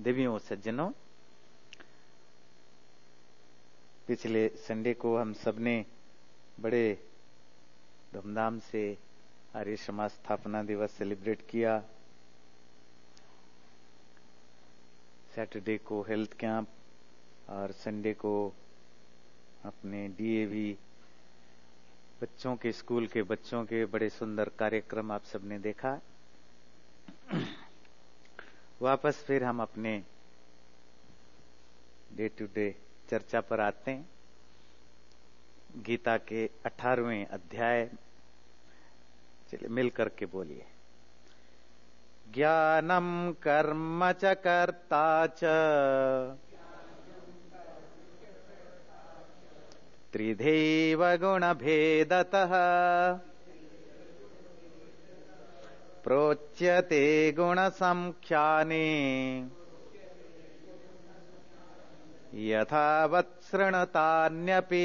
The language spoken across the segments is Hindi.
देवियों सज्जनों, पिछले संडे को हम सबने बड़े धूमधाम से आर्य समाज स्थापना दिवस सेलिब्रेट किया। सैटरडे को हेल्थ कैंप और संडे को अपने डीएवी बच्चों के स्कूल के बच्चों के बड़े सुंदर कार्यक्रम आप सबने देखा। वापस फिर हम अपने डे टू डे चर्चा पर आते हैं। गीता के 18वें अध्याय, चलिए मिल करके बोलिए। ज्ञानम कर्म च कर्ता च त्रिधैव गुण भेदतः प्रोच्यते गुण संख्याने यथावत् शृणुतान्यपि।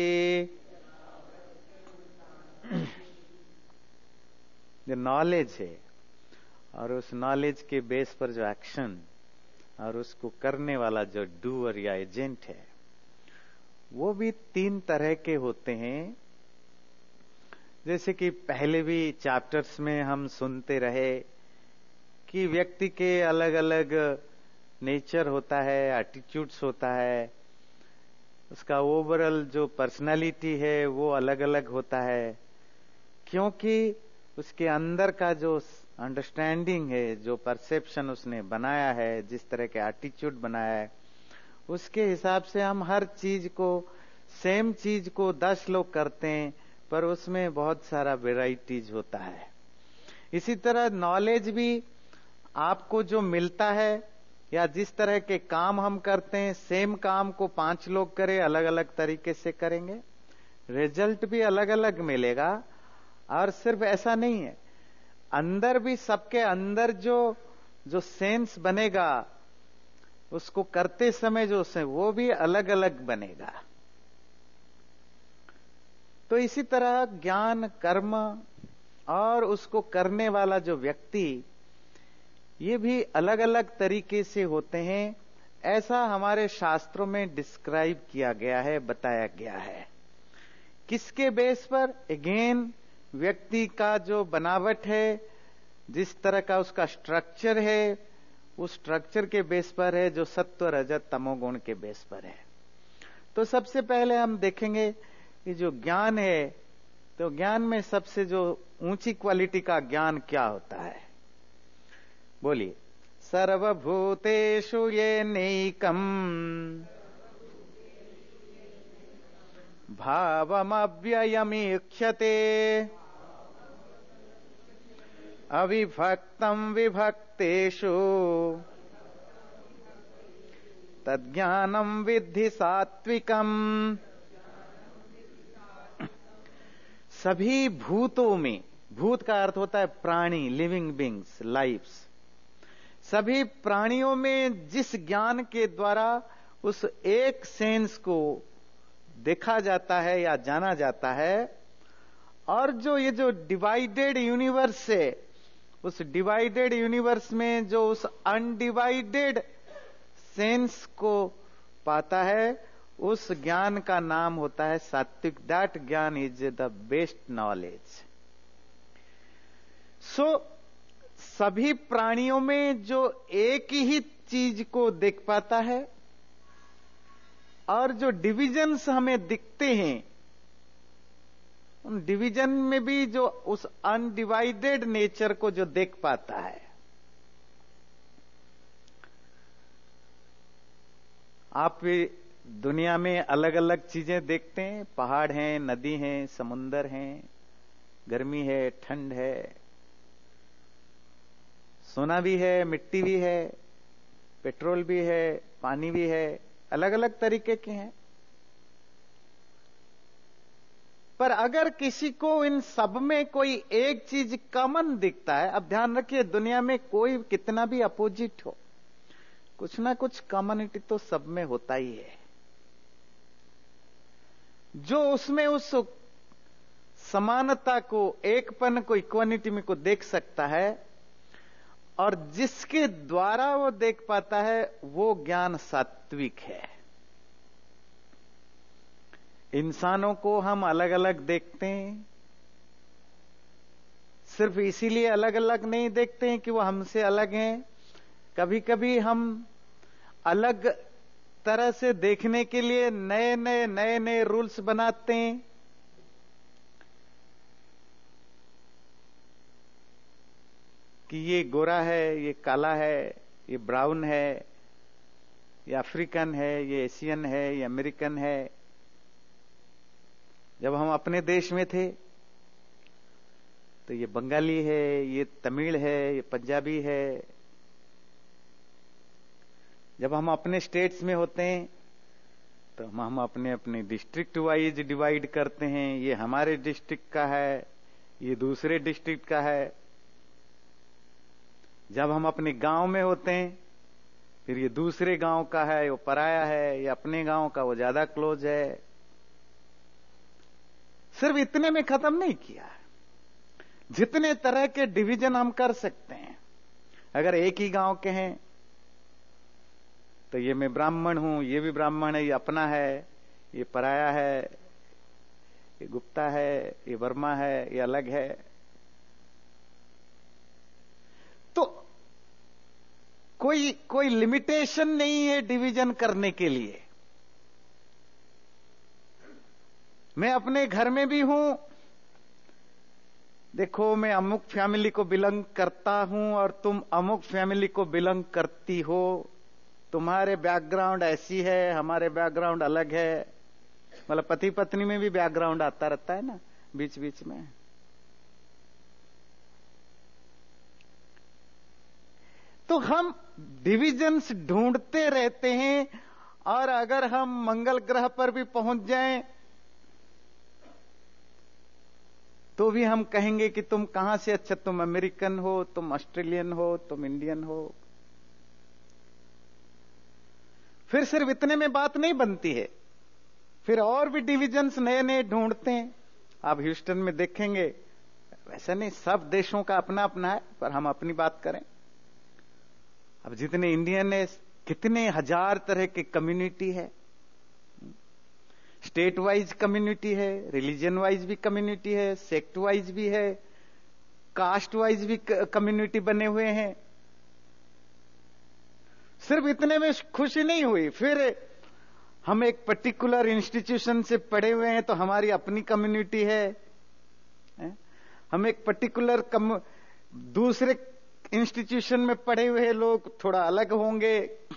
जो नॉलेज है और उस नॉलेज के बेस पर जो एक्शन और उसको करने वाला जो डूअर या एजेंट है, वो भी 3 तरह के होते हैं। जैसे कि पहले भी चैप्टर्स में हम सुनते रहे कि व्यक्ति के अलग अलग नेचर होता है, एटीट्यूड्स होता है, उसका ओवरऑल जो पर्सनालिटी है वो अलग अलग होता है, क्योंकि उसके अंदर का जो अंडरस्टैंडिंग है, जो परसेप्शन उसने बनाया है, जिस तरह के एटीट्यूड बनाया है, उसके हिसाब से हम हर चीज को, सेम चीज को 10 लोग करते हैं, पर उसमें बहुत सारा वेराइटीज होता है। इसी तरह नॉलेज भी आपको जो मिलता है या जिस तरह के काम हम करते हैं, सेम काम को 5 लोग करें, अलग अलग तरीके से करेंगे, रिजल्ट भी अलग अलग मिलेगा। और सिर्फ ऐसा नहीं है, अंदर भी सबके अंदर जो सेंस बनेगा उसको करते समय जो से वो भी अलग अलग बनेगा। तो इसी तरह ज्ञान, कर्म और उसको करने वाला जो व्यक्ति, ये भी अलग अलग तरीके से होते हैं। ऐसा हमारे शास्त्रों में डिस्क्राइब किया गया है, बताया गया है। किसके बेस पर? अगेन व्यक्ति का जो बनावट है, जिस तरह का उसका स्ट्रक्चर है, उस स्ट्रक्चर के बेस पर है, जो सत्व रजत तमोगुण के बेस पर है। तो सबसे पहले हम देखेंगे कि जो ज्ञान है, तो ज्ञान में सबसे जो ऊंची क्वालिटी का ज्ञान क्या होता है? बोलिए। सर्वभूतेषु येनैकम् भावमव्ययमीक्षते अविभक्तं विभक्तेषु तज्ज्ञानं विद्धि सात्विकम्। सभी भूतों में, भूत का अर्थ होता है प्राणी, लिविंग बींग्स, लाइफ्स। सभी प्राणियों में जिस ज्ञान के द्वारा उस एक सेंस को देखा जाता है या जाना जाता है, और जो ये जो डिवाइडेड यूनिवर्स है, उस डिवाइडेड यूनिवर्स में जो उस अनडिवाइडेड सेंस को पाता है, उस ज्ञान का नाम होता है सात्विक। That gyan is the best knowledge. So सभी प्राणियों में जो एक ही चीज को देख पाता है, और जो डिविजन्स हमें दिखते हैं, उन डिवीजन में भी जो उस अनडिवाइडेड नेचर को जो देख पाता है। आप दुनिया में अलग अलग चीजें देखते हैं, पहाड़ हैं, नदी हैं, समुंदर हैं, गर्मी है, ठंड है, सोना भी है, मिट्टी भी है, पेट्रोल भी है, पानी भी है, अलग अलग तरीके के हैं। पर अगर किसी को इन सब में कोई एक चीज कॉमन दिखता है, अब ध्यान रखिए, दुनिया में कोई कितना भी अपोजिट हो, कुछ ना कुछ कॉमनिटी तो सब में होता ही है। जो उसमें उस समानता को, एकपन को, इक्वालिटी में को देख सकता है, और जिसके द्वारा वो देख पाता है वो ज्ञान सात्विक है। इंसानों को हम अलग अलग देखते हैं, सिर्फ इसीलिए अलग अलग नहीं देखते हैं कि वो हमसे अलग हैं। कभी कभी हम अलग तरह से देखने के लिए नए नए रूल्स बनाते हैं। कि ये गोरा है, ये काला है, ये ब्राउन है, ये अफ्रीकन है, ये एशियन है, ये अमेरिकन है। जब हम अपने देश में थे तो ये बंगाली है, ये तमिल है, ये पंजाबी है। जब हम अपने स्टेट्स में होते हैं तो हम अपने अपने डिस्ट्रिक्ट वाइज डिवाइड करते हैं। ये हमारे डिस्ट्रिक्ट का है, ये दूसरे डिस्ट्रिक्ट का है। जब हम अपने गांव में होते हैं फिर ये दूसरे गांव का है, वो पराया है, ये अपने गांव का वो ज्यादा क्लोज है। सिर्फ इतने में खत्म नहीं किया, जितने तरह के डिवीजन हम कर सकते हैं। अगर एक ही गांव के हैं तो ये मैं ब्राह्मण हूं, ये भी ब्राह्मण है, ये अपना है, ये पराया है, ये गुप्ता है, ये वर्मा है, ये अलग है। तो कोई लिमिटेशन नहीं है डिवीजन करने के लिए। मैं अपने घर में भी हूं, देखो मैं अमुक फैमिली को बिलोंग करता हूं और तुम अमुक फैमिली को बिलोंग करती हो। तुम्हारे बैकग्राउंड ऐसी है, हमारे बैकग्राउंड अलग है। मतलब पति पत्नी में भी बैकग्राउंड आता रहता है ना बीच बीच में। तो हम डिविजन्स ढूंढते रहते हैं, और अगर हम मंगल ग्रह पर भी पहुंच जाएं तो भी हम कहेंगे कि तुम कहां से, अच्छा तुम अमेरिकन हो, तुम ऑस्ट्रेलियन हो, तुम इंडियन हो। फिर सिर्फ इतने में बात नहीं बनती है, फिर और भी डिविजन्स नए नए ढूंढते हैं। आप ह्यूस्टन में देखेंगे, वैसा नहीं सब देशों का अपना अपना है, पर हम अपनी बात करें। अब जितने इंडियन है, कितने हजार तरह की कम्युनिटी है। स्टेट वाइज कम्युनिटी है, रिलीजन वाइज भी कम्युनिटी है, सेक्ट वाइज भी है, कास्ट वाइज भी कम्युनिटी बने हुए हैं। सिर्फ इतने में खुशी नहीं हुई, फिर हम एक पर्टिकुलर इंस्टीट्यूशन से पढ़े हुए हैं तो हमारी अपनी कम्युनिटी है। हम एक पर्टिकुलर दूसरे इंस्टीट्यूशन में पढ़े हुए लोग थोड़ा अलग होंगे।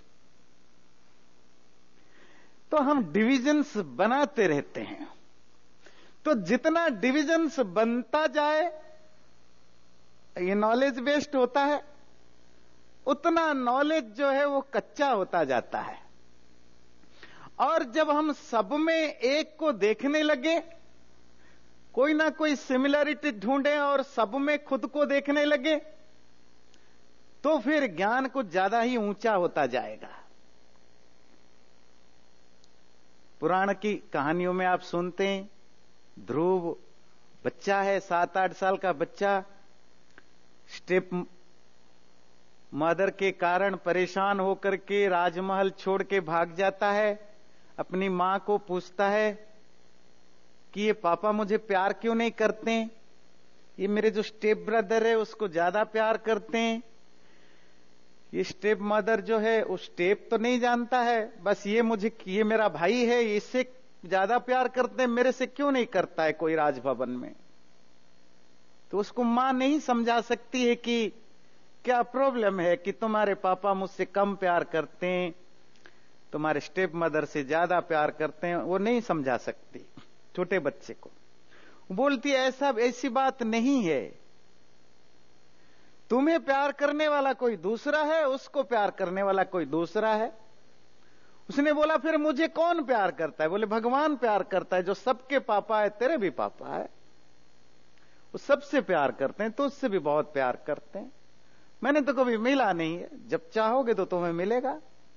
तो हम डिविजन्स बनाते रहते हैं। तो जितना डिविजन्स बनता जाए, ये नॉलेज बेस्ड होता है, उतना नॉलेज जो है वो कच्चा होता जाता है। और जब हम सब में एक को देखने लगे, कोई ना कोई सिमिलरिटी ढूंढे और सब में खुद को देखने लगे, तो फिर ज्ञान कुछ ज्यादा ही ऊंचा होता जाएगा। पुराण की कहानियों में आप सुनते हैं, ध्रुव बच्चा है, 7-8 साल का बच्चा, स्टेप मदर के कारण परेशान होकर के राजमहल छोड़ के भाग जाता है। अपनी मां को पूछता है कि ये पापा मुझे प्यार क्यों नहीं करते हैं, ये मेरे जो स्टेप ब्रदर है उसको ज्यादा प्यार करते हैं। ये स्टेप मदर जो है वो स्टेप तो नहीं जानता है, बस ये मेरा भाई है, इससे ज्यादा प्यार करते हैं, मेरे से क्यों नहीं करता है कोई राजभवन में। तो उसको मां नहीं समझा सकती है कि क्या प्रॉब्लम है कि तुम्हारे पापा मुझसे कम प्यार करते हैं, तुम्हारे स्टेप मदर से ज्यादा प्यार करते हैं। वो नहीं समझा सकती छोटे बच्चे को। बोलती ऐसी बात नहीं है, तुम्हें प्यार करने वाला कोई दूसरा है, उसको प्यार करने वाला कोई दूसरा है। उसने बोला फिर मुझे कौन प्यार करता है? बोले भगवान प्यार करता है, जो सबके पापा है, तेरे भी पापा है, वो सबसे प्यार करते हैं, तो उससे भी बहुत प्यार करते हैं। मैंने तो कभी मिला नहीं है, जब चाहोगे तो तुम्हें मिलेगा।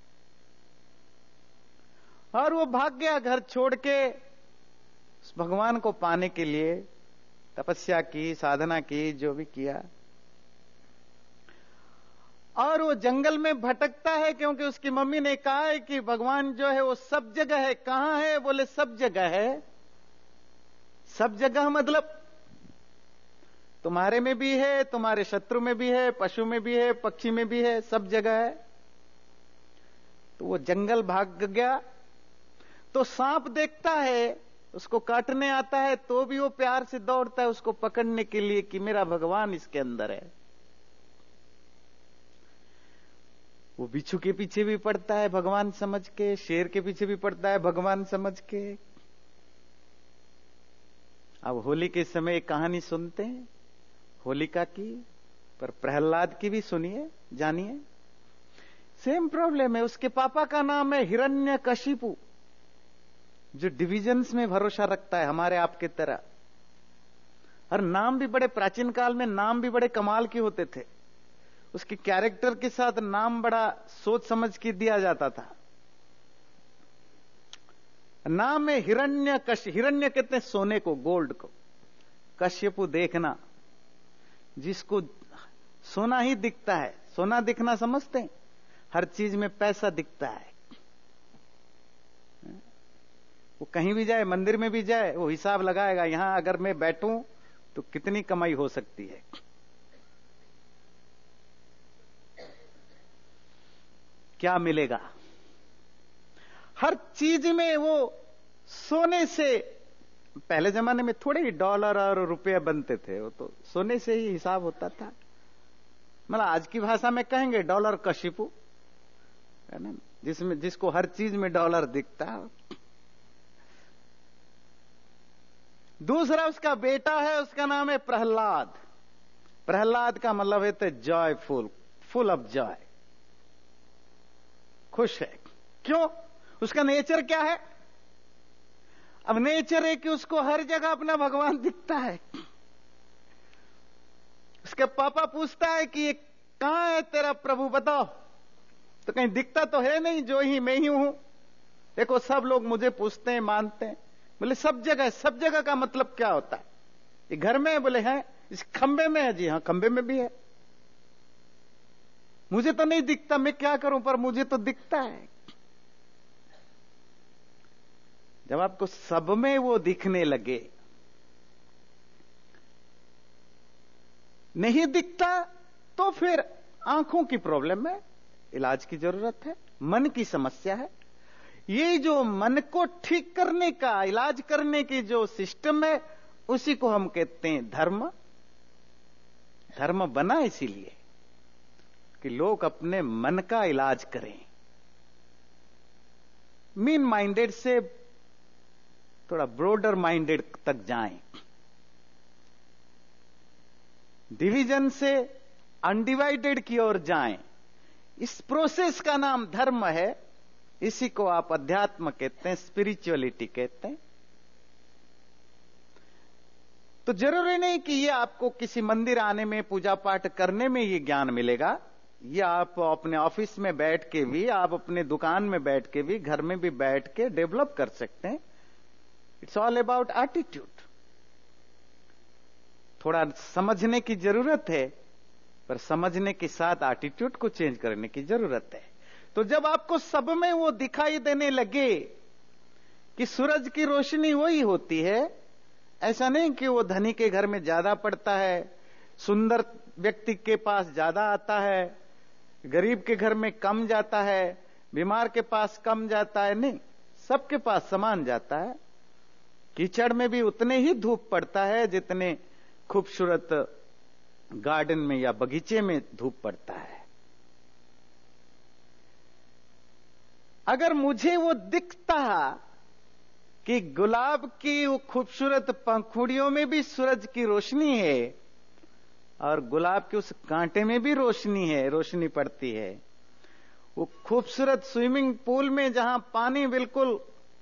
और वो भाग गया घर छोड़ के, उस भगवान को पाने के लिए तपस्या की, साधना की, जो भी किया। और वो जंगल में भटकता है क्योंकि उसकी मम्मी ने कहा है कि भगवान जो है वो सब जगह है। कहां है? बोले सब जगह है। सब जगह मतलब तुम्हारे में भी है, तुम्हारे शत्रु में भी है, पशु में भी है, पक्षी में भी है, सब जगह है। तो वो जंगल भाग गया तो सांप देखता है, उसको काटने आता है, तो भी वो प्यार से दौड़ता है उसको पकड़ने के लिए कि मेरा भगवान इसके अंदर है। वो बिच्छू के पीछे भी पड़ता है भगवान समझ के, शेर के पीछे भी पड़ता है भगवान समझ के। अब होली के समय एक कहानी सुनते हैं होलिका की, पर प्रहलाद की भी सुनिए, जानिए। सेम प्रॉब्लम है। उसके पापा का नाम है हिरण्यकशिपु, जो डिविजन्स में भरोसा रखता है हमारे आपके तरह। और नाम भी बड़े, प्राचीन काल में नाम भी बड़े कमाल के होते थे। उसके कैरेक्टर के साथ नाम बड़ा सोच समझ के दिया जाता था। नाम है हिरण्य कहते हैं सोने को, गोल्ड को। कश्यपु देखना, जिसको सोना ही दिखता है। सोना दिखना समझते हैं? हर चीज में पैसा दिखता है। वो कहीं भी जाए, मंदिर में भी जाए, वो हिसाब लगाएगा यहां अगर मैं बैठूं तो कितनी कमाई हो सकती है। क्या मिलेगा। हर चीज में वो सोने से, पहले जमाने में थोड़े ही डॉलर और रुपये बनते थे, वो तो सोने से ही हिसाब होता था। मतलब आज की भाषा में कहेंगे डॉलर कशिपु, है ना, जिसको हर चीज में डॉलर दिखता है। दूसरा उसका बेटा है, उसका नाम है प्रहलाद। प्रहलाद का मतलब है तो जॉयफुल, फुल ऑफ जॉय, खुश है। क्यों? उसका नेचर क्या है? अब नेचर है कि उसको हर जगह अपना भगवान दिखता है। उसके पापा पूछता है कि ये कहां है तेरा प्रभु, बताओ। तो कहीं दिखता तो है नहीं, जो ही मैं ही हूं। देखो सब लोग मुझे पूछते हैं, मानते हैं। बोले सब जगह। सब जगह का मतलब क्या होता है? ये घर में है? बोले हैं। इस खंबे में है? जी हां, खंबे में भी है। मुझे तो नहीं दिखता, मैं क्या करूं, पर मुझे तो दिखता है। जब आपको सब में वो दिखने लगे, नहीं दिखता तो फिर आंखों की प्रॉब्लम है, इलाज की जरूरत है। मन की समस्या है। ये जो मन को ठीक करने का, इलाज करने की जो सिस्टम है, उसी को हम कहते हैं धर्म। धर्म बना इसीलिए कि लोग अपने मन का इलाज करें। मीन माइंडेड से थोड़ा ब्रॉडर माइंडेड तक जाएं। डिवीजन से अनडिवाइडेड की ओर जाएं। इस प्रोसेस का नाम धर्म है। इसी को आप अध्यात्म कहते हैं, स्पिरिचुअलिटी कहते हैं। तो जरूरी नहीं कि ये आपको किसी मंदिर आने में, पूजा पाठ करने में ये ज्ञान मिलेगा। ये आप अपने ऑफिस में बैठ के भी, आप अपने दुकान में बैठ के भी, घर में भी बैठ के डेवलप कर सकते हैं। It's all about attitude. थोड़ा समझने की जरूरत है, पर समझने के साथ एटीट्यूड को चेंज करने की जरूरत है। तो जब आपको सब में वो दिखाई देने लगे कि सूरज की रोशनी वही होती है, ऐसा नहीं कि वो धनी के घर में ज्यादा पड़ता है, सुंदर व्यक्ति के पास ज्यादा आता है, गरीब के घर में कम जाता है, बीमार के पास कम जाता है। नहीं, सबके पास समान जाता है। कीचड़ में भी उतने ही धूप पड़ता है जितने खूबसूरत गार्डन में या बगीचे में धूप पड़ता है। अगर मुझे वो दिखता कि गुलाब की वो खूबसूरत पंखुड़ियों में भी सूरज की रोशनी है और गुलाब के उस कांटे में भी रोशनी है, रोशनी पड़ती है, वो खूबसूरत स्विमिंग पूल में जहां पानी बिल्कुल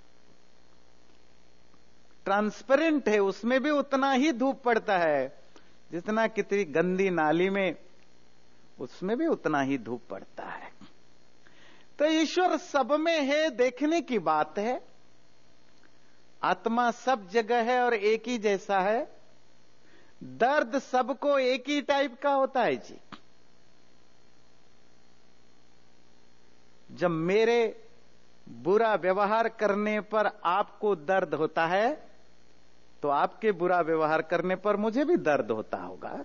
ट्रांसपेरेंट है, उसमें भी उतना ही धूप पड़ता है जितना कितनी गंदी नाली में, उसमें भी उतना ही धूप पड़ता है। तो ईश्वर सब में है, देखने की बात है। आत्मा सब जगह है और एक ही जैसा है। दर्द सबको एक ही टाइप का होता है जी। जब मेरे बुरा व्यवहार करने पर आपको दर्द होता है, तो आपके बुरा व्यवहार करने पर मुझे भी दर्द होता होगा।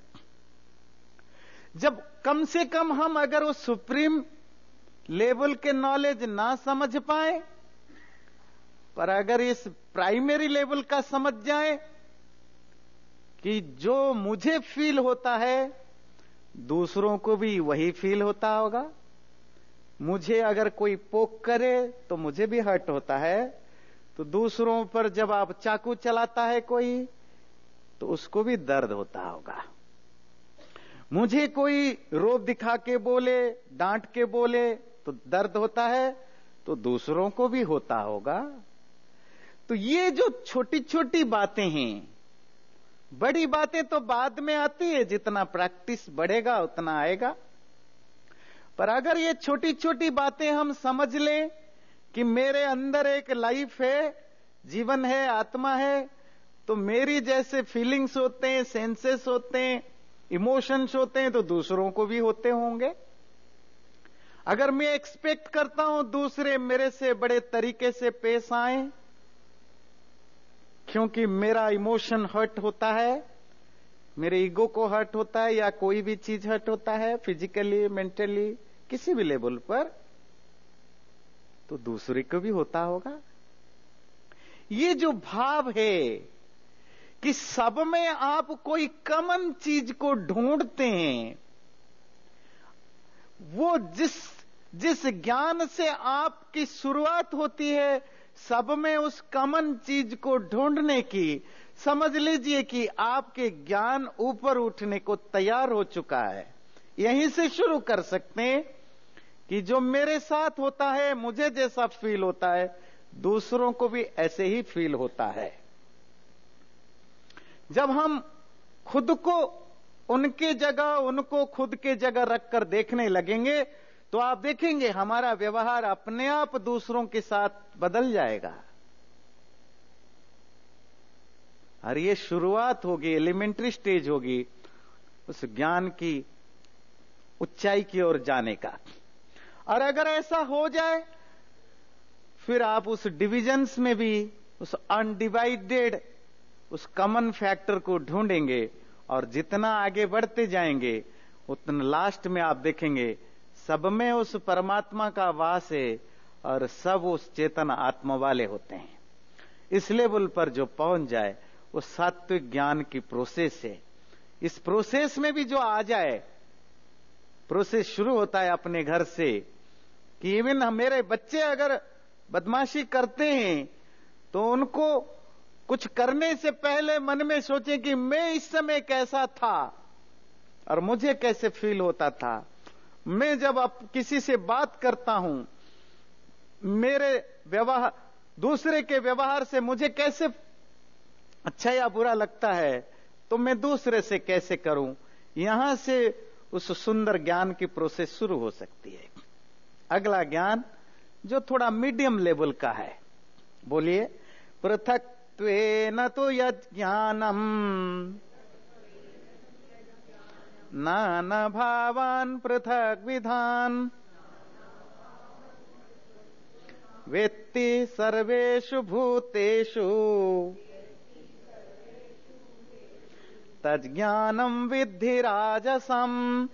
जब कम से कम हम अगर वो सुप्रीम लेवल के नॉलेज ना समझ पाए, पर अगर इस प्राइमरी लेवल का समझ जाए कि जो मुझे फील होता है दूसरों को भी वही फील होता होगा। मुझे अगर कोई पोक करे तो मुझे भी हर्ट होता है, तो दूसरों पर जब आप चाकू चलाता है कोई, तो उसको भी दर्द होता होगा। मुझे कोई रोब दिखा के बोले, डांट के बोले तो दर्द होता है, तो दूसरों को भी होता होगा। तो ये जो छोटी छोटी बातें हैं, बड़ी बातें तो बाद में आती है, जितना प्रैक्टिस बढ़ेगा उतना आएगा। पर अगर ये छोटी छोटी बातें हम समझ लें कि मेरे अंदर एक लाइफ है, जीवन है, आत्मा है, तो मेरी जैसे फीलिंग्स होते हैं, सेंसेस होते हैं, इमोशंस होते हैं, तो दूसरों को भी होते होंगे। अगर मैं एक्सपेक्ट करता हूं दूसरे मेरे से बड़े तरीके से पेश आए, क्योंकि मेरा इमोशन हर्ट होता है, मेरे ईगो को हर्ट होता है, या कोई भी चीज हर्ट होता है, फिजिकली, मेंटली, किसी भी लेवल पर, तो दूसरे को भी होता होगा। ये जो भाव है कि सब में आप कोई कॉमन चीज को ढूंढते हैं, वो जिस ज्ञान से आपकी शुरुआत होती है, सब में उस कॉमन चीज को ढूंढने की, समझ लीजिए कि आपके ज्ञान ऊपर उठने को तैयार हो चुका है। यहीं से शुरू कर सकते हैं कि जो मेरे साथ होता है, मुझे जैसा फील होता है, दूसरों को भी ऐसे ही फील होता है। जब हम खुद को उनके जगह, उनको खुद के जगह रखकर देखने लगेंगे, तो आप देखेंगे हमारा व्यवहार अपने आप दूसरों के साथ बदल जाएगा। और ये शुरुआत होगी, एलिमेंट्री स्टेज होगी उस ज्ञान की ऊंचाई की ओर जाने का। और अगर ऐसा हो जाए, फिर आप उस डिविजन्स में भी उस अनडिवाइडेड, उस कॉमन फैक्टर को ढूंढेंगे, और जितना आगे बढ़ते जाएंगे उतना लास्ट में आप देखेंगे सब में उस परमात्मा का वास है, और सब उस चेतन आत्मा वाले होते हैं। इस लेवल पर जो पहुंच जाए, वो सात्विक ज्ञान की प्रोसेस है। इस प्रोसेस में भी जो आ जाए, प्रोसेस शुरू होता है अपने घर से, कि इवन मेरे बच्चे अगर बदमाशी करते हैं, तो उनको कुछ करने से पहले मन में सोचे कि मैं इस समय कैसा था और मुझे कैसे फील होता था। मैं जब अब किसी से बात करता हूं, मेरे व्यवहार, दूसरे के व्यवहार से मुझे कैसे अच्छा या बुरा लगता है, तो मैं दूसरे से कैसे करूं। यहां से उस सुंदर ज्ञान की प्रोसेस शुरू हो सकती है। अगला ज्ञान जो थोड़ा मीडियम लेवल का है, बोलिए, पृथक्त्वेन तु यज्ञानम् नाना भावान पृथक विधान वेत्ति सर्वेषु भूतेषु तज्ज्ञानम विद्धि राजसम।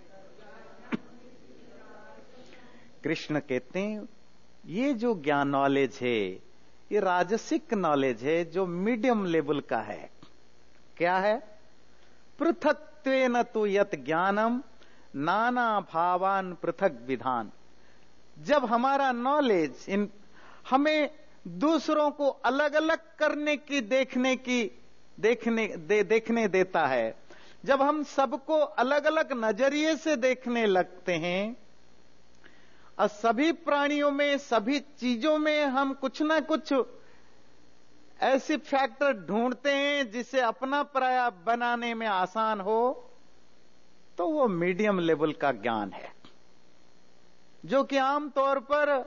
कृष्ण कहते हैं ये जो ज्ञान नॉलेज है, ये राजसिक नॉलेज है, जो मीडियम लेवल का है। क्या है? पृथक्त्वेन तु यत् ज्ञानम नाना भावान पृथक विधान। जब हमारा नॉलेज हमें दूसरों को अलग अलग करने की देखने देता है, जब हम सबको अलग अलग नजरिए से देखने लगते हैं, और सभी प्राणियों में, सभी चीजों में हम कुछ ना कुछ ऐसी फैक्टर ढूंढते हैं जिसे अपना पराया बनाने में आसान हो, तो वो मीडियम लेवल का ज्ञान है, जो कि आमतौर पर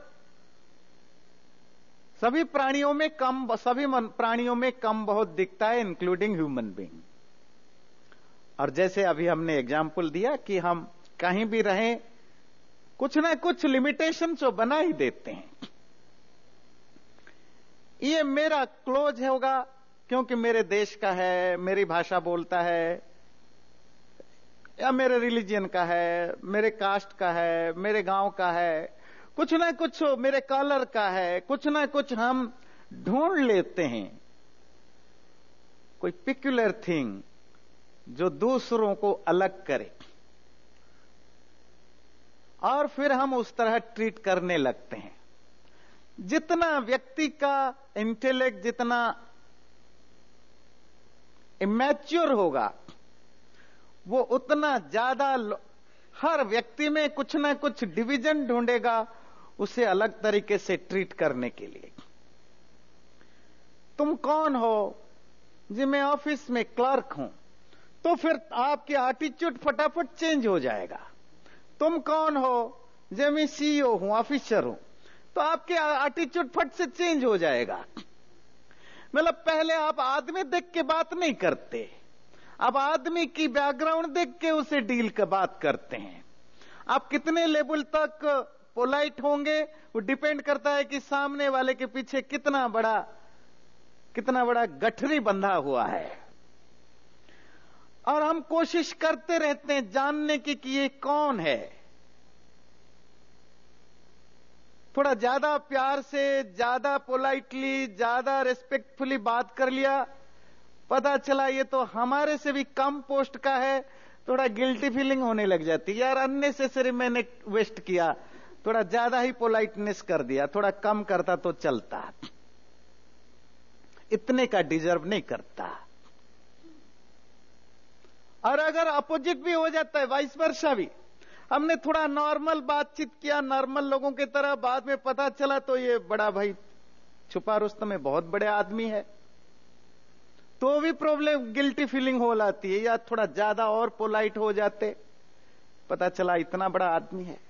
सभी प्राणियों में कम बहुत दिखता है, इंक्लूडिंग ह्यूमन बीइंग। और जैसे अभी हमने एग्जाम्पल दिया कि हम कहीं भी रहें, कुछ ना कुछ लिमिटेशन तो बना ही देते हैं। ये मेरा क्लोज होगा क्योंकि मेरे देश का है, मेरी भाषा बोलता है, या मेरे रिलीजन का है, मेरे कास्ट का है, मेरे गांव का है, कुछ ना कुछ मेरे कलर का है, कुछ ना कुछ हम ढूंढ लेते हैं, कोई पिक्युलर थिंग जो दूसरों को अलग करे, और फिर हम उस तरह ट्रीट करने लगते हैं। जितना व्यक्ति का इंटेलेक्ट जितना इमैच्योर होगा, वो उतना ज्यादा हर व्यक्ति में कुछ ना कुछ डिवीजन ढूंढेगा उसे अलग तरीके से ट्रीट करने के लिए। तुम कौन हो? जी मैं ऑफिस में क्लर्क हूं, तो फिर आपकी एटीट्यूड फटाफट चेंज हो जाएगा। तुम कौन हो? जी मैं सीईओ हूं, ऑफिसर हूं, तो आपके एटीट्यूड फट से चेंज हो जाएगा। मतलब पहले आप आदमी देख के बात नहीं करते, अब आदमी की बैकग्राउंड देख के उसे डील का बात करते हैं। आप कितने लेवल तक पोलाइट होंगे वो डिपेंड करता है कि सामने वाले के पीछे कितना बड़ा गठरी बंधा हुआ है। और हम कोशिश करते रहते हैं जानने की कि ये कौन है। थोड़ा ज्यादा प्यार से, ज्यादा पोलाइटली, ज्यादा रिस्पेक्टफुली बात कर लिया, पता चला ये तो हमारे से भी कम पोस्ट का है, थोड़ा गिल्टी फीलिंग होने लग जाती है, यार अननेसेसरी मैंने वेस्ट किया, थोड़ा ज्यादा ही पोलाइटनेस कर दिया, थोड़ा कम करता तो चलता, इतने का डिजर्व नहीं करता। और अगर अपोजिट भी हो जाता है, वाइस वर्सा भी, हमने थोड़ा नॉर्मल बातचीत किया, नॉर्मल लोगों की तरह, बाद में पता चला तो ये बड़ा भाई छुपा रुस्तम में बहुत बड़े आदमी है, तो भी प्रॉब्लम गिल्टी फीलिंग हो जाती है। या थोड़ा ज्यादा और पोलाइट हो जाते, पता चला इतना बड़ा आदमी है।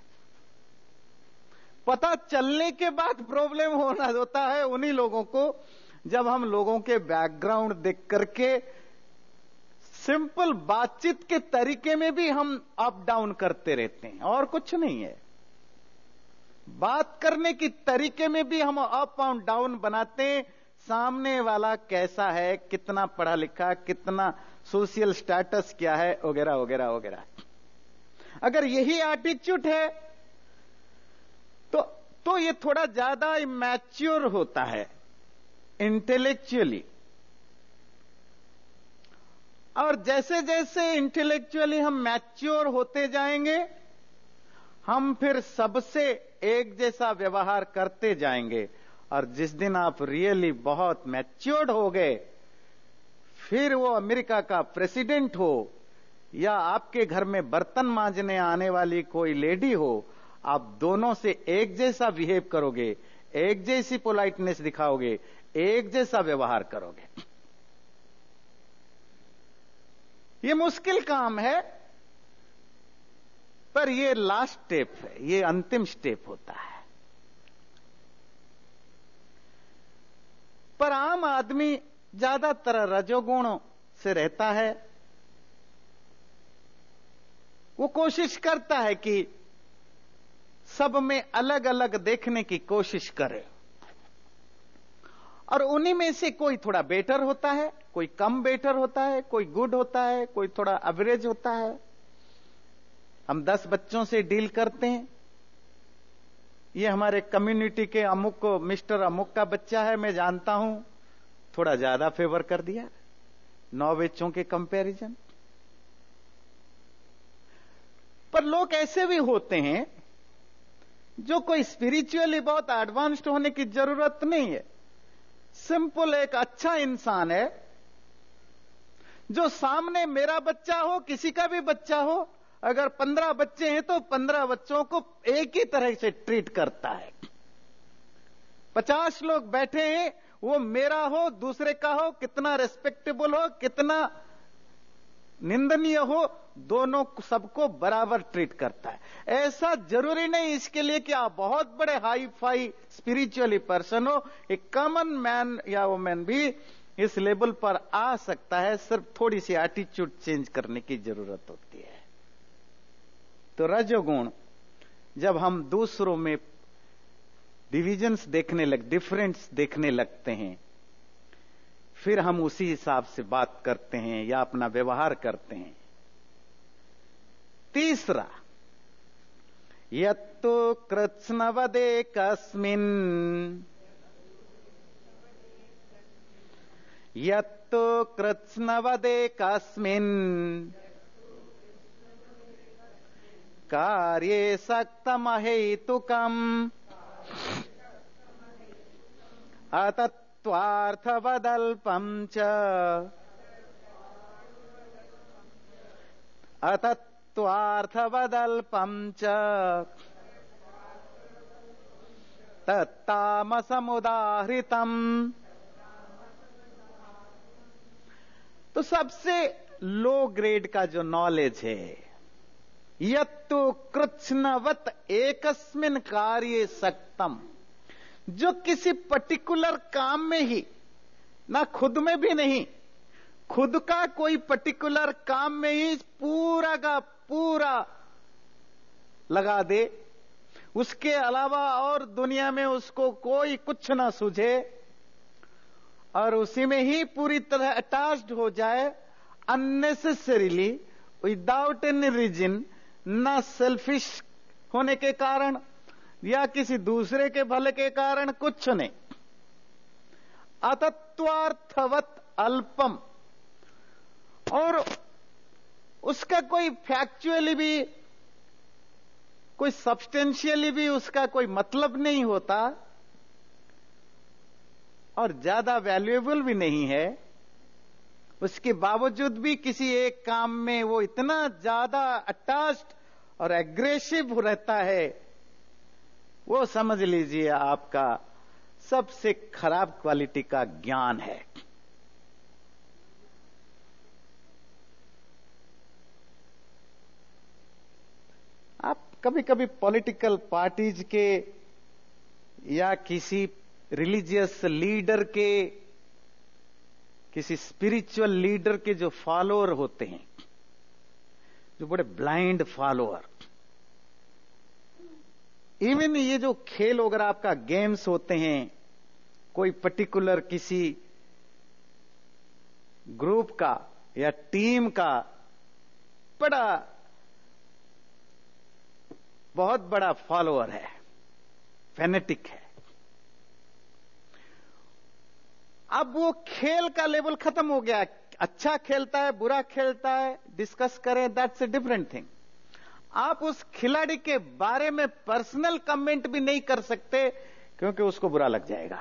पता चलने के बाद प्रॉब्लम होना होता है उन्हीं लोगों को जब हम लोगों के बैकग्राउंड देख करके सिंपल बातचीत के तरीके में भी हम अप डाउन करते रहते हैं, और कुछ नहीं है। बात करने की तरीके में भी हम अप और डाउन बनाते हैं। सामने वाला कैसा है, कितना पढ़ा लिखा, कितना सोशल स्टेटस क्या है, वगैरह वगैरह वगैरह। अगर यही एटीट्यूड है तो ये थोड़ा ज्यादा इमैच्योर होता है इंटेलेक्चुअली। और जैसे जैसे इंटेलेक्चुअली हम मैच्योर होते जाएंगे, हम फिर सबसे एक जैसा व्यवहार करते जाएंगे। और जिस दिन आप रियली बहुत मैच्योर्ड हो गए, फिर वो अमेरिका का प्रेसिडेंट हो या आपके घर में बर्तन मांजने आने वाली कोई लेडी हो, आप दोनों से एक जैसा बिहेव करोगे, एक जैसी पोलाइटनेस दिखाओगे, एक जैसा व्यवहार करोगे। ये मुश्किल काम है, पर ये लास्ट स्टेप है, ये अंतिम स्टेप होता है। पर आम आदमी ज्यादातर रजोगुणों से रहता है। वो कोशिश करता है कि सब में अलग अलग देखने की कोशिश करे, और उन्हीं में से कोई थोड़ा बेटर होता है, कोई कम बेटर होता है, कोई गुड होता है, कोई थोड़ा एवरेज होता है। हम 10 बच्चों से डील करते हैं, ये हमारे कम्युनिटी के अमुक मिस्टर अमुक का बच्चा है, मैं जानता हूं, थोड़ा ज्यादा फेवर कर दिया 9 बच्चों के कंपैरिजन। पर लोग ऐसे भी होते हैं जो कोई स्पिरिचुअली बहुत एडवांस्ड होने की जरूरत नहीं है, सिंपल एक अच्छा इंसान है, जो सामने मेरा बच्चा हो, किसी का भी बच्चा हो, अगर 15 बच्चे हैं तो 15 बच्चों को एक ही तरह से ट्रीट करता है। 50 लोग बैठे हैं, वो मेरा हो, दूसरे का हो, कितना रेस्पेक्टेबल हो, कितना निंदनीय हो, दोनों सबको बराबर ट्रीट करता है। ऐसा जरूरी नहीं इसके लिए कि आप बहुत बड़े हाई फाई स्पिरिचुअली पर्सन हो, एक कॉमन मैन या वुमेन भी इस लेवल पर आ सकता है, सिर्फ थोड़ी सी एटीट्यूड चेंज करने की जरूरत होती है। तो रजोगुण जब हम दूसरों में डिविजन्स डिफरेंस देखने लगते हैं, फिर हम उसी हिसाब से बात करते हैं या अपना व्यवहार करते हैं। तीसरा, यत्तु कृत्स्नवदे कस्मिन्, यत्तु कृत्स्नवदे कस्मिन् कार्ये सक्तमहेतुकम् अतत्त्वार्थवदल्पम् च अतत्त्वार्थवदल्पम् च तत्तामसमुदाहृतम्। तो सबसे लो ग्रेड का जो नॉलेज है, यत्तु कृत्स्नवत् एकस्मिन् कार्ये सक्तम, जो किसी पर्टिकुलर काम में ही, ना खुद में भी नहीं, खुद का कोई पर्टिकुलर काम में ही पूरा का पूरा लगा दे, उसके अलावा और दुनिया में उसको कोई कुछ ना सूझे और उसी में ही पूरी तरह अटैच्ड हो जाए, अननेसेसरीली, विदाउट एनी रीजन, ना सेल्फिश होने के कारण या किसी दूसरे के भले के कारण, कुछ नहीं, अतत्वार्थवत अल्पम, और उसका कोई फैक्चुअली भी, कोई सब्सटेंशियली भी उसका कोई मतलब नहीं होता और ज्यादा वैल्यूएबल भी नहीं है, उसके बावजूद भी किसी एक काम में वो इतना ज्यादा अटैच्ड और एग्रेसिव रहता है, वो समझ लीजिए आपका सबसे खराब क्वालिटी का ज्ञान है। आप कभी कभी पॉलिटिकल पार्टीज के या किसी रिलीजियस लीडर के, किसी स्पिरिचुअल लीडर के जो फॉलोअर होते हैं, जो बड़े ब्लाइंड फॉलोअर, इवन ये जो खेल वगैरह आपका गेम्स होते हैं, कोई पर्टिकुलर किसी ग्रुप का या टीम का बहुत बड़ा फॉलोअर है, फैनेटिक है, अब वो खेल का लेवल खत्म हो गया, अच्छा खेलता है बुरा खेलता है, डिस्कस करें, दैट्स ए डिफरेंट थिंग। आप उस खिलाड़ी के बारे में पर्सनल कमेंट भी नहीं कर सकते क्योंकि उसको बुरा लग जाएगा।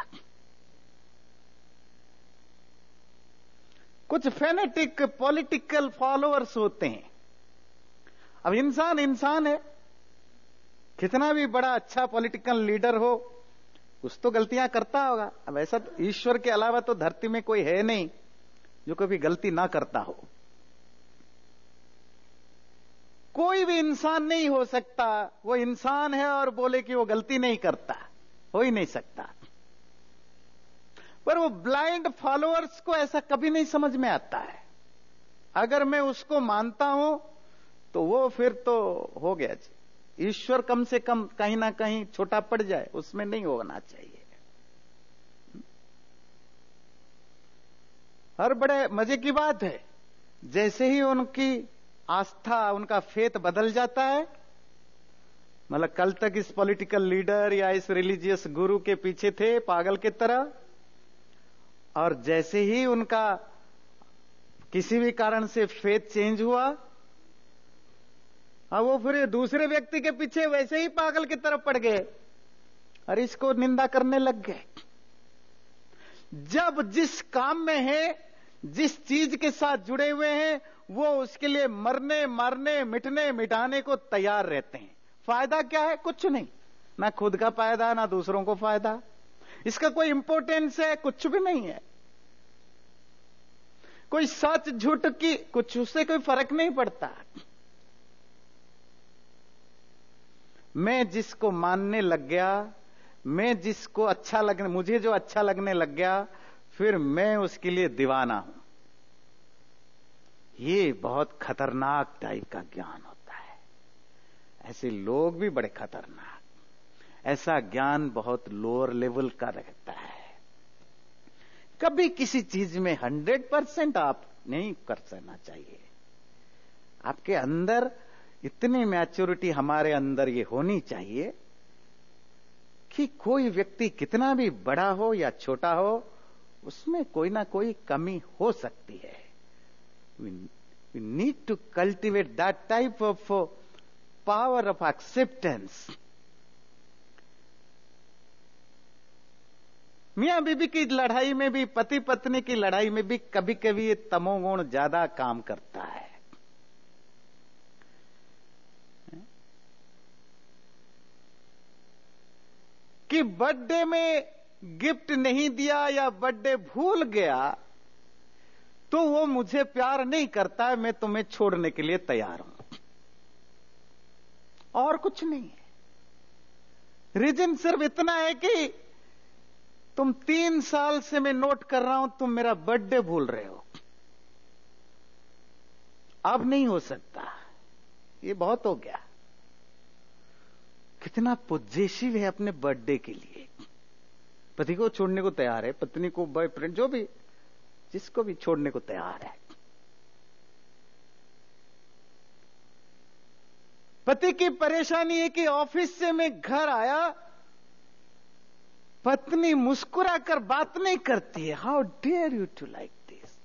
कुछ फैनेटिक पॉलिटिकल फॉलोअर्स होते हैं। अब इंसान इंसान है, कितना भी बड़ा अच्छा पॉलिटिकल लीडर हो, कुछ तो गलतियां करता होगा। अब ऐसा तो ईश्वर के अलावा तो धरती में कोई है नहीं जो कभी गलती ना करता हो। कोई भी इंसान नहीं हो सकता वो इंसान है और बोले कि वो गलती नहीं करता, हो ही नहीं सकता। पर वो ब्लाइंड फॉलोअर्स को ऐसा कभी नहीं समझ में आता है। अगर मैं उसको मानता हूं तो वो फिर तो हो गया जी, ईश्वर कम से कम कहीं ना कहीं छोटा पड़ जाए, उसमें नहीं होना चाहिए। और बड़े मजे की बात है, जैसे ही उनकी आस्था, उनका फेथ बदल जाता है, मतलब कल तक इस पॉलिटिकल लीडर या इस रिलीजियस गुरु के पीछे थे पागल की तरह, और जैसे ही उनका किसी भी कारण से फेथ चेंज हुआ, अब वो फिर दूसरे व्यक्ति के पीछे वैसे ही पागल की तरफ पड़ गए और इसको निंदा करने लग गए। जब जिस काम में है, जिस चीज के साथ जुड़े हुए हैं, वो उसके लिए मरने मारने मिटने मिटाने को तैयार रहते हैं। फायदा क्या है? कुछ नहीं, ना खुद का फायदा ना दूसरों को फायदा। इसका कोई इंपॉर्टेंस है? कुछ भी नहीं है। कोई सच झूठ की कुछ उससे कोई फर्क नहीं पड़ता। मैं जिसको मानने लग गया, मैं जिसको अच्छा लगने, मुझे जो अच्छा लगने लग गया, फिर मैं उसके लिए दीवाना हूं। ये बहुत खतरनाक टाइप का ज्ञान होता है। ऐसे लोग भी बड़े खतरनाक। ऐसा ज्ञान बहुत लोअर लेवल का रहता है। कभी किसी चीज में 100% आप नहीं कर सकना चाहिए। आपके अंदर इतनी मैच्योरिटी हमारे अंदर ये होनी चाहिए कि कोई व्यक्ति कितना भी बड़ा हो या छोटा हो, उसमें कोई ना कोई कमी हो सकती है। We need to cultivate that type of power of acceptance. मियां बीबी की लड़ाई में भी, पति पत्नी की लड़ाई में भी कभी कभी ये तमोगुण ज्यादा काम करता है। कि बर्थडे में गिफ्ट नहीं दिया या बर्थडे भूल गया तो वो मुझे प्यार नहीं करता है, मैं तुम्हें छोड़ने के लिए तैयार हूं। और कुछ नहीं है। रीजन सिर्फ इतना है कि तुम 3 साल से मैं नोट कर रहा हूं, तुम मेरा बर्थडे भूल रहे हो, अब नहीं हो सकता, ये बहुत हो गया। कितना पॉजिटिव है अपने बर्थडे के लिए। पति को छोड़ने को तैयार है, पत्नी को, बॉयफ्रेंड, जो भी, जिसको भी छोड़ने को तैयार है। पति की परेशानी है कि ऑफिस से मैं घर आया, पत्नी मुस्कुराकर बात नहीं करती है। How dare you to like this.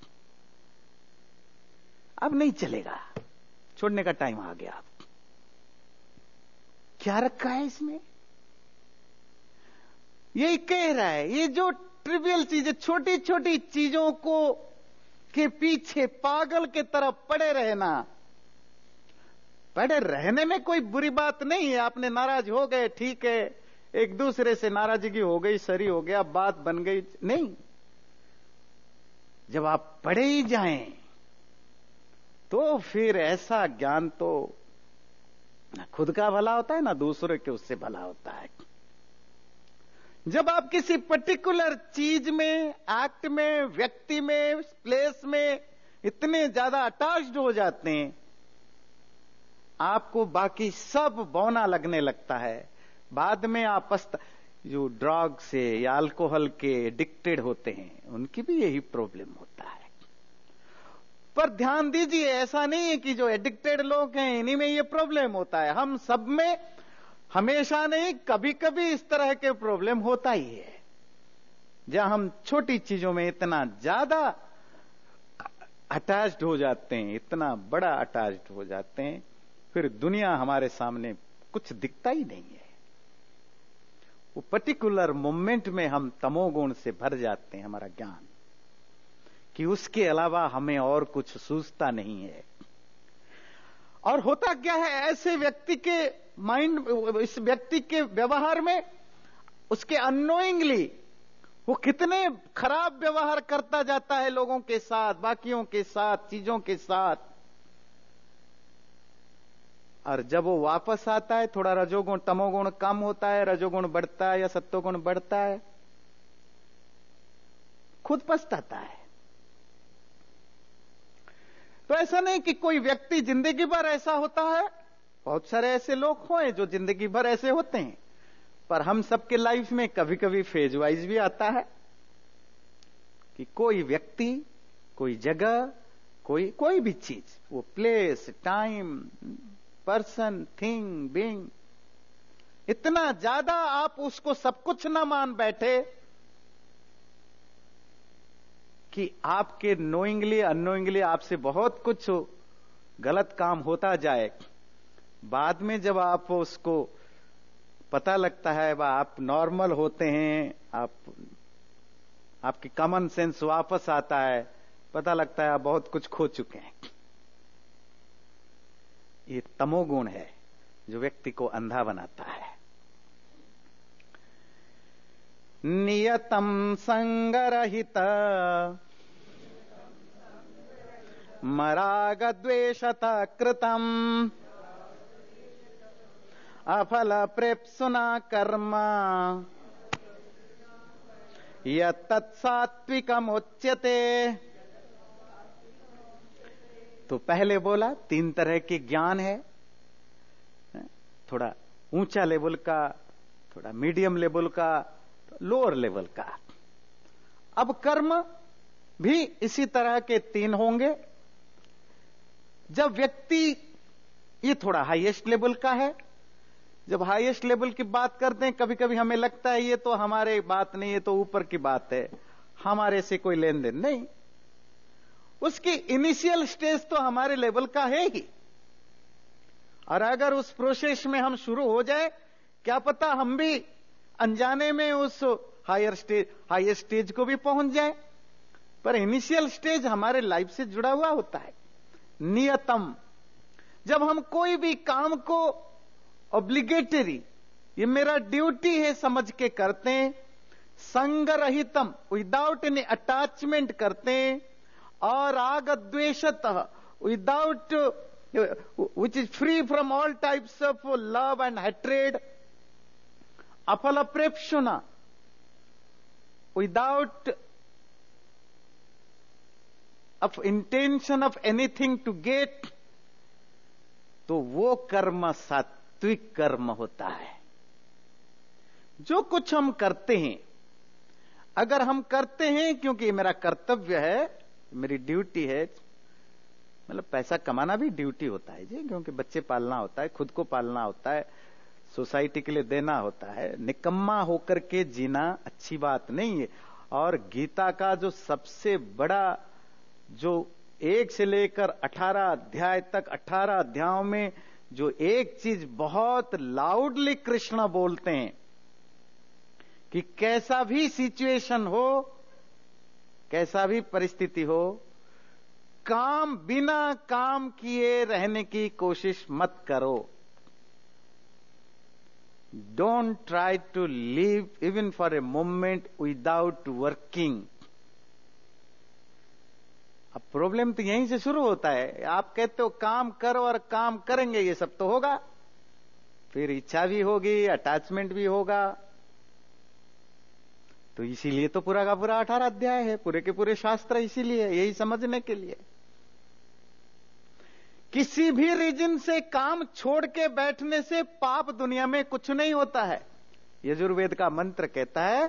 अब नहीं चलेगा, छोड़ने का टाइम आ गया। क्या रखा है इसमें? यही कह रहा है, ये जो ट्रिवियल चीजें, छोटी छोटी चीजों को के पीछे पागल के तरह पड़े रहना। पड़े रहने में कोई बुरी बात नहीं है। आपने नाराज हो गए, ठीक है, एक दूसरे से नाराजगी हो गई, सरी हो गया, बात बन गई, नहीं। जब आप पड़े ही जाएं तो फिर ऐसा ज्ञान तो ना खुद का भला होता है ना दूसरे के उससे भला होता है। जब आप किसी पर्टिकुलर चीज में, एक्ट में, व्यक्ति में, प्लेस में इतने ज्यादा अटैच्ड हो जाते हैं, आपको बाकी सब बौना लगने लगता है। बाद में आप जो ड्रग से या अल्कोहल के एडिक्टेड होते हैं, उनकी भी यही प्रॉब्लम होता है। पर ध्यान दीजिए, ऐसा नहीं है कि जो एडिक्टेड लोग हैं इन्हीं में ये प्रॉब्लम होता है। हम सब में हमेशा नहीं, कभी कभी इस तरह के प्रॉब्लम होता ही है, जहां हम छोटी चीजों में इतना ज्यादा अटैच्ड हो जाते हैं, इतना बड़ा अटैच्ड हो जाते हैं, फिर दुनिया हमारे सामने कुछ दिखता ही नहीं है। वो पर्टिकुलर मोमेंट में हम तमोगुण से भर जाते हैं, हमारा ज्ञान, कि उसके अलावा हमें और कुछ सूझता नहीं है। और होता क्या है, ऐसे व्यक्ति के माइंड, इस व्यक्ति के व्यवहार में, उसके अननोइंगली वो कितने खराब व्यवहार करता जाता है लोगों के साथ, बाकियों के साथ, चीजों के साथ। और जब वो वापस आता है, थोड़ा रजोगुण तमोगुण कम होता है, रजोगुण बढ़ता है या सत्वगुण बढ़ता है, खुद पछताता है। तो ऐसा नहीं कि कोई व्यक्ति जिंदगी भर ऐसा होता है, बहुत सारे ऐसे लोग हैं जो जिंदगी भर ऐसे होते हैं, पर हम सबके लाइफ में कभी कभी फेज वाइज भी आता है कि कोई व्यक्ति, कोई जगह, कोई भी चीज, वो place, time, person, thing, being, इतना ज्यादा आप उसको सब कुछ ना मान बैठे कि आपके नोइंगली अननोइंगली आपसे बहुत कुछ गलत काम होता जाए। बाद में जब आप उसको पता लगता है, वह आप नॉर्मल होते हैं, आपकी कॉमन सेंस वापस आता है, पता लगता है आप बहुत कुछ खो चुके हैं। ये तमोगुण है जो व्यक्ति को अंधा बनाता है। नियतम संगरहित मराग द्वेषत कृतम अफल प्रेप्सुना कर्म यत्तत्सात्विकम उच्यते। तो पहले बोला 3 तरह के ज्ञान है। थोड़ा ऊंचा लेवल का, थोड़ा मीडियम लेवल का, लोअर लेवल का। अब कर्म भी इसी तरह के 3 होंगे। जब व्यक्ति, ये थोड़ा हाईएस्ट लेवल का है, जब हाईएस्ट लेवल की बात करते हैं कभी कभी हमें लगता है ये तो हमारे बात नहीं, ये तो ऊपर की बात है, हमारे से कोई लेन देन नहीं। उसकी इनिशियल स्टेज तो हमारे लेवल का है ही, और अगर उस प्रोसेस में हम शुरू हो जाए, क्या पता हम भी अनजाने में उस हायर स्टेज को भी पहुंच जाए। पर इनिशियल स्टेज हमारे लाइफ से जुड़ा हुआ होता है। नियतम, जब हम कोई भी काम को ऑब्लिगेटरी, ये मेरा ड्यूटी है समझ के करते हैं, संगरहितम, विदाउट एनी अटैचमेंट करते हैं, और राग द्वेषतः, without, which is free from all types of love and hatred, apalaprepshuna, without of intention of anything to get, तो वो कर्म सात्विक कर्म होता है। जो कुछ हम करते हैं, अगर हम करते हैं क्योंकि ये मेरा कर्तव्य है, मेरी ड्यूटी है, मतलब पैसा कमाना भी ड्यूटी होता है जी, क्योंकि बच्चे पालना होता है, खुद को पालना होता है, सोसाइटी के लिए देना होता है। निकम्मा होकर के जीना अच्छी बात नहीं है। और गीता का जो सबसे बड़ा, जो 1 से लेकर 18 अध्याय तक, 18 अध्यायों में जो एक चीज बहुत लाउडली कृष्ण बोलते हैं कि कैसा भी सिचुएशन हो, कैसा भी परिस्थिति हो, काम बिना काम किए रहने की कोशिश मत करो। Don't try to live even for a moment without working. अब प्रॉब्लम तो यहीं से शुरू होता है। आप कहते हो काम करो और काम करेंगे, ये सब तो होगा, फिर इच्छा भी होगी, अटैचमेंट भी होगा। तो इसीलिए तो पूरा का पूरा 18 अध्याय है, पूरे के पूरे शास्त्र इसीलिए, यही समझने के लिए। किसी भी रीजन से काम छोड़ के बैठने से पाप दुनिया में कुछ नहीं होता है। यजुर्वेद का मंत्र कहता है,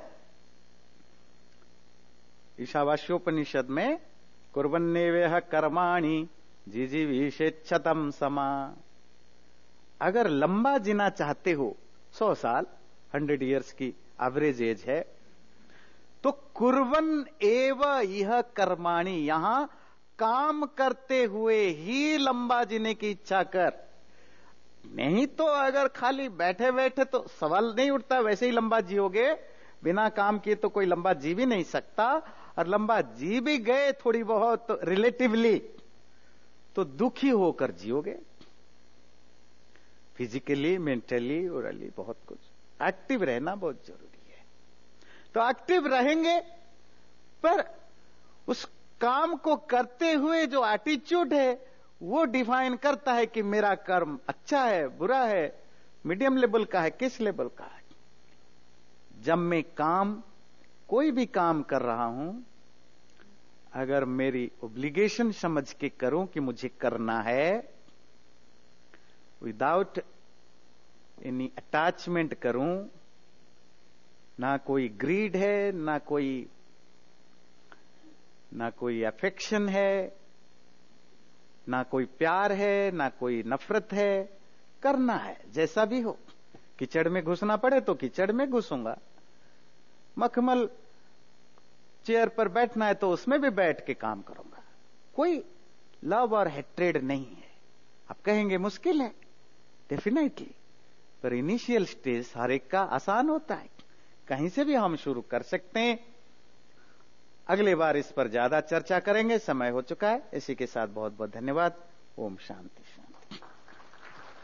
ईशावास्योपनिषद में, कुर्वन्नेवेह कर्माणि जिजीविषेच्छतम समा। अगर लंबा जीना चाहते हो, 100 साल, 100 इयर्स की एवरेज एज है, तो कुर्वन एव यह कर्माणि, यहां काम करते हुए ही लंबा जीने की इच्छा कर। नहीं तो अगर खाली बैठे बैठे तो सवाल नहीं उठता, वैसे ही लंबा जियोगे, बिना काम किए तो कोई लंबा जी भी नहीं सकता। और लंबा जी भी गए थोड़ी बहुत रिलेटिवली, तो दुखी होकर जियोगे, फिजिकली, मेंटली, ओरली, बहुत कुछ। एक्टिव रहना बहुत जरूरी है। तो एक्टिव रहेंगे, पर उस काम को करते हुए जो एटीट्यूड है वो डिफाइन करता है कि मेरा कर्म अच्छा है, बुरा है, मीडियम लेवल का है, किस लेवल का है। जब मैं काम, कोई भी काम कर रहा हूं, अगर मेरी ऑब्लिगेशन समझ के करूं कि मुझे करना है, विदाउट एनी अटैचमेंट करूं, ना कोई ग्रीड है, ना कोई अफेक्शन है, ना कोई प्यार है, ना कोई नफरत है, करना है जैसा भी हो। कीचड़ में घुसना पड़े तो कीचड़ में घुसूंगा, मखमल चेयर पर बैठना है तो उसमें भी बैठ के काम करूंगा। कोई लव और हेट्रेड नहीं है। आप कहेंगे मुश्किल है, डेफिनेटली, पर इनिशियल स्टेज हर एक का आसान होता है, कहीं से भी हम शुरू कर सकते हैं। अगले बार इस पर ज्यादा चर्चा करेंगे, समय हो चुका है। इसी के साथ बहुत बहुत धन्यवाद। ओम शांति शांति।